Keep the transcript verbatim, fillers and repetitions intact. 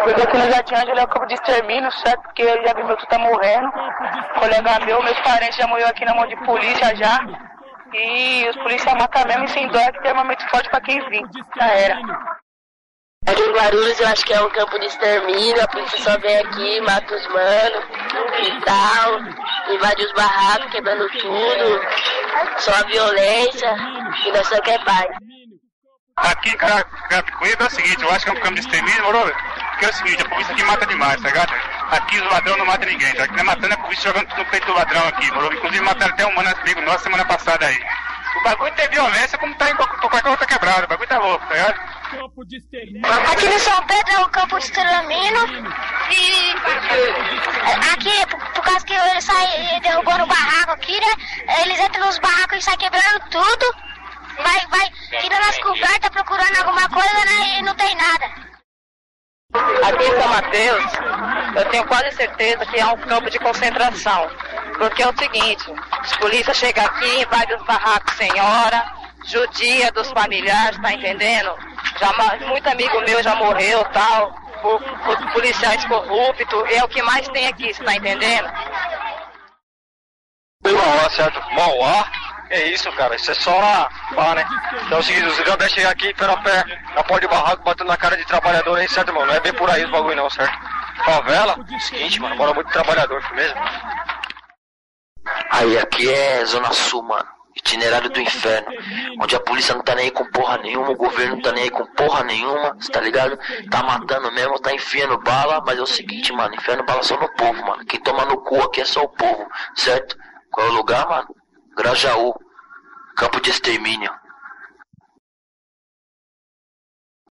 Porque aqui no Jardim Ângelo é o campo de extermínio, certo? Porque eu já vi meu tio tá morrendo. Colega meu, meus parentes já morreram aqui na mão de polícia já. E os policiais matam mesmo e sem dó, é que tem armamento forte pra quem vir. Já era. Aqui em Guarulhos eu acho que é um campo de extermínio, a polícia só vem aqui, mata os manos e tal, invade os barracos, quebrando tudo, só a violência e nós só quer paz. Aqui em Carapicuíba é o seguinte, eu acho que é um campo de extermínio, moro? Porque é o seguinte, a polícia aqui mata demais, tá ligado? Aqui os ladrões não matam ninguém, tá? Aqui não é matando, é a polícia jogando tudo no peito do ladrão aqui, moro? Inclusive mataram até um mano amigo nosso semana passada aí. O bagulho tem violência como tá em qualquer outra quebrada, o bagulho tá louco, tá ligado? Aqui no São Pedro é um campo de extermínio e aqui, por, por causa que eles saem derrubando o barraco aqui, né? Eles entram nos barracos e saem quebrando tudo, vai, vai tirando as cobertas, procurando alguma coisa, né? E não tem nada. Aqui em São Mateus, eu tenho quase certeza que é um campo de concentração. Porque é o seguinte, os polícias chegam aqui, invadem os barracos sem hora, judia dos familiares, tá entendendo? Já, muito amigo meu já morreu, tal, por, por policiais corruptos, é o que mais tem aqui, você tá entendendo? Mauá, certo? Mauá? É isso, cara, isso é só lá, lá, né? Então é o seguinte, os grandes chegam aqui, pé a pé, na porta de barraco, batendo na cara de trabalhador aí, certo, mano? Não é bem por aí os bagulho não, certo? Favela, seguinte, mano, mora muito trabalhador, mesmo. Aí, aqui é Zona Sul, mano. Itinerário do inferno. Onde a polícia não tá nem aí com porra nenhuma, o governo não tá nem aí com porra nenhuma, cê tá ligado? Tá matando mesmo, tá enfiando bala, mas é o seguinte, mano, enfiando bala só no povo, mano. Quem toma no cu aqui é só o povo, certo? Qual é o lugar, mano? Grajaú. Campo de extermínio.